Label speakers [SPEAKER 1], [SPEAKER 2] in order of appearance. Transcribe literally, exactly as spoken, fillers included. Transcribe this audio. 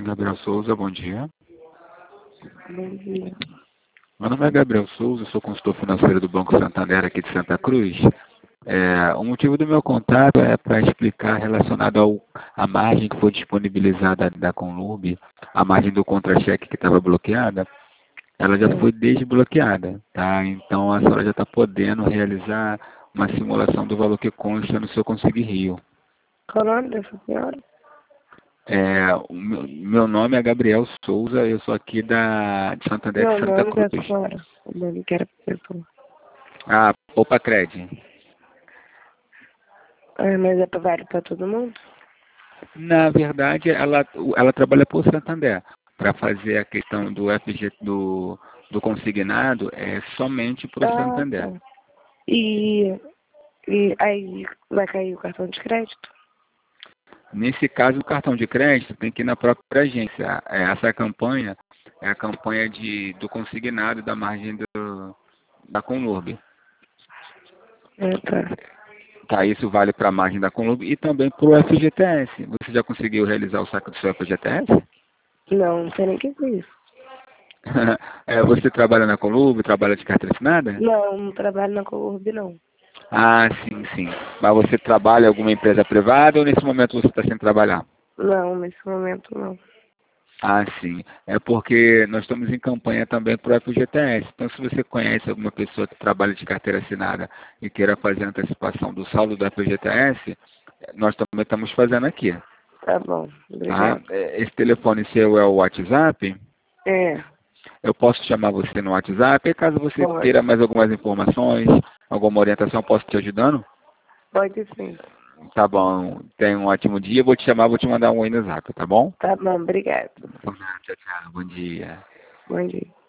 [SPEAKER 1] Gabriel Souza, bom dia.
[SPEAKER 2] Bom dia.
[SPEAKER 1] Meu nome é Gabriel Souza, sou consultor financeiro do Banco Santander aqui de Santa Cruz. É, o motivo do meu contato é para explicar relacionado ao, à margem que foi disponibilizada da Conlurb, a margem do contra-cheque que estava bloqueada, ela já foi desbloqueada, tá? Então a senhora já está podendo realizar uma simulação do valor que consta no seu Consigne Rio.
[SPEAKER 2] Qual o nome dessa senhora?
[SPEAKER 1] É, o meu, meu nome é Gabriel Souza, eu sou aqui da, de Santander
[SPEAKER 2] Não,
[SPEAKER 1] de
[SPEAKER 2] o
[SPEAKER 1] Santa
[SPEAKER 2] nome da
[SPEAKER 1] Cruz.
[SPEAKER 2] senhora. O nome que era pra pessoa.
[SPEAKER 1] Ah, Opa Cred.
[SPEAKER 2] Ah, mas é pra válido pra todo mundo?
[SPEAKER 1] Na verdade, ela, ela trabalha por Santander. Para fazer a questão do F G do, do consignado, é somente para o
[SPEAKER 2] Ah,
[SPEAKER 1] Santander.
[SPEAKER 2] tá. E, e aí vai cair o cartão de crédito?
[SPEAKER 1] Nesse caso, o cartão de crédito tem que ir na própria agência. É, essa campanha é a campanha de, do consignado da margem do, da Conlurb.
[SPEAKER 2] Ah, tá.
[SPEAKER 1] Tá, isso vale para a margem da Conlurb e também para o F G T S. Você já conseguiu realizar o saque do seu F G T S?
[SPEAKER 2] Não, não sei nem o que é isso.
[SPEAKER 1] É, você trabalha na Conlurb, trabalha de carteira assinada?
[SPEAKER 2] Não, não trabalho na Colurb, não.
[SPEAKER 1] Ah, sim, sim. Mas você trabalha em alguma empresa privada ou nesse momento você está sem trabalhar?
[SPEAKER 2] Não, nesse momento não.
[SPEAKER 1] Ah, sim. É porque nós estamos em campanha também para o F G T S. Então, se você conhece alguma pessoa que trabalha de carteira assinada e queira fazer a antecipação do saldo do F G T S, nós também estamos fazendo aqui.
[SPEAKER 2] Tá bom,
[SPEAKER 1] Tá?
[SPEAKER 2] obrigado.
[SPEAKER 1] É, esse telefone seu é o WhatsApp?
[SPEAKER 2] É,
[SPEAKER 1] Eu posso chamar você no WhatsApp e caso você
[SPEAKER 2] pode.
[SPEAKER 1] queira mais algumas informações, alguma orientação, eu posso te ajudando?
[SPEAKER 2] Pode sim.
[SPEAKER 1] Tá bom. Tenha um ótimo dia. Vou te chamar, vou te mandar um oi no zap, tá bom?
[SPEAKER 2] Tá bom, obrigado.
[SPEAKER 1] Por nada, tchau, tchau. Bom dia.
[SPEAKER 2] Bom dia.